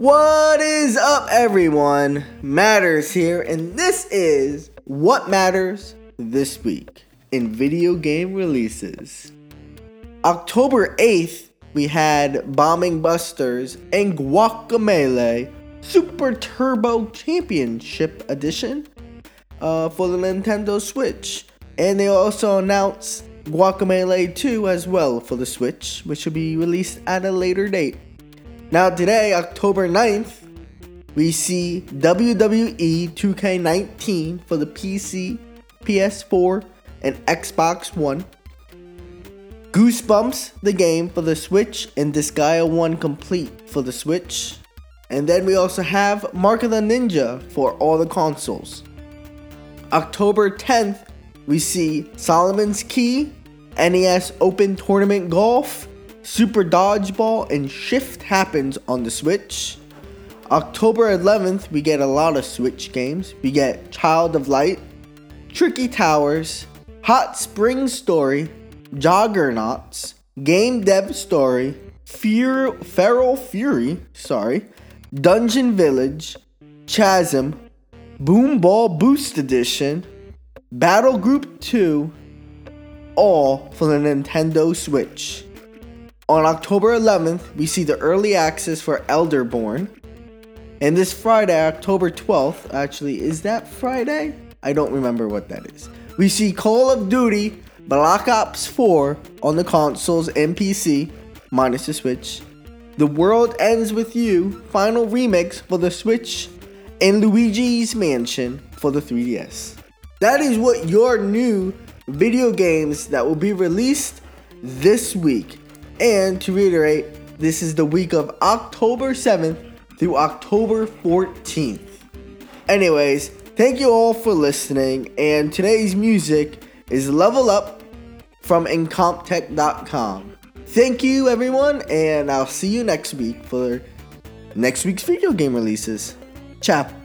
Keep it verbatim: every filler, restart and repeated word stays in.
What is up, everyone? Matters here, and this is What Matters This Week in video game releases. October eighth, we had Bombing Busters and Guacamelee Super Turbo Championship Edition uh, for the Nintendo Switch. And they also announced Guacamelee two as well for the Switch, which will be released at a later date. Now today, October ninth, we see W W E two K nineteen for the P C, P S four, and Xbox One. Goosebumps, the game for the Switch, and Disgaea one Complete for the Switch. And then we also have Mark of the Ninja for all the consoles. October tenth, we see Solomon's Key, N E S Open Tournament Golf, Super Dodgeball, and Shift Happens on the Switch. October eleventh, we get a lot of Switch games. We get Child of Light, Tricky Towers, Hot Spring Story, Joggernauts, Game Dev Story, Fear, Feral Fury, sorry, Dungeon Village, Chasm, Boom Ball Boost Edition, Battle Group two, all for the Nintendo Switch. On October eleventh, we see the early access for Elderborn. And this Friday, October twelfth, actually, is that Friday? I don't remember what that is. We see Call of Duty Black Ops four on the consoles and P C, minus the Switch. The World Ends With You Final Remix for the Switch, and Luigi's Mansion for the three D S. That is what your new video games that will be released this week. And to reiterate, this is the week of October seventh through October fourteenth. Anyways, thank you all for listening, and today's music is Level Up from Incompetech dot com. Thank you, everyone, and I'll see you next week for next week's video game releases. Ciao.